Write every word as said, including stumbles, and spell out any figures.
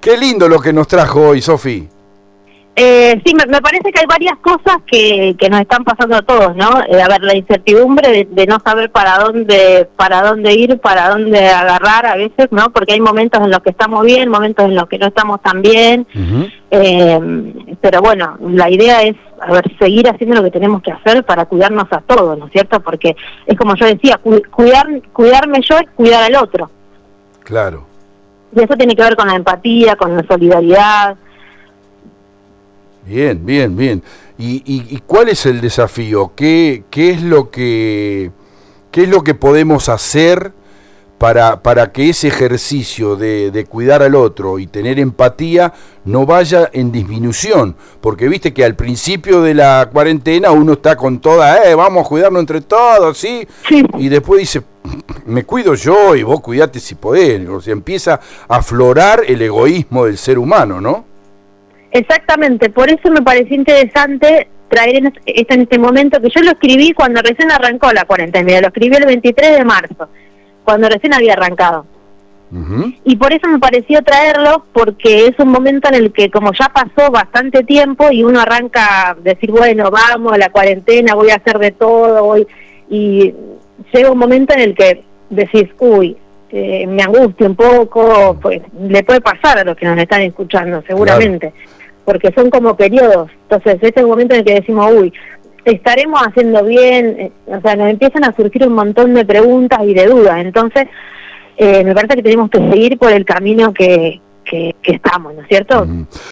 Qué lindo lo que nos trajo hoy, Sofi. Eh, sí, me, me parece que hay varias cosas que, que nos están pasando a todos, ¿no? Eh, a ver, la incertidumbre de, de no saber para dónde para dónde ir, para dónde agarrar a veces, ¿no? Porque hay momentos en los que estamos bien, momentos en los que no estamos tan bien. Uh-huh. eh, pero bueno, la idea es, a ver, seguir haciendo lo que tenemos que hacer para cuidarnos a todos, ¿no es cierto? Porque es como yo decía, cu- cuidar cuidarme yo es cuidar al otro. Claro. Y eso tiene que ver con la empatía, con la solidaridad. Bien, bien, bien. ¿Y, y, y cuál es el desafío? ¿Qué, qué es lo que qué es lo que podemos hacer para, para que ese ejercicio de, de cuidar al otro y tener empatía no vaya en disminución? Porque viste que al principio de la cuarentena uno está con toda, eh, vamos a cuidarnos entre todos, ¿sí? Sí. Y después dice, me cuido yo y vos cuidate si podés. O sea, empieza a aflorar el egoísmo del ser humano, ¿no? Exactamente, por eso me pareció interesante traer en esto en este momento, que yo lo escribí cuando recién arrancó la cuarentena, lo escribí el veintitrés de marzo, cuando recién había arrancado. Uh-huh. Y por eso me pareció traerlo, porque es un momento en el que como ya pasó bastante tiempo y uno arranca a decir, bueno, vamos a la cuarentena, voy a hacer de todo, voy... y llega un momento en el que decís, uy, eh, me angustia un poco, pues le puede pasar a los que nos están escuchando, seguramente. Claro. Porque son como periodos, entonces este es el momento en el que decimos, uy, estaremos haciendo bien, o sea, nos empiezan a surgir un montón de preguntas y de dudas, entonces eh, me parece que tenemos que seguir por el camino que, que, que estamos, ¿no es cierto? Uh-huh.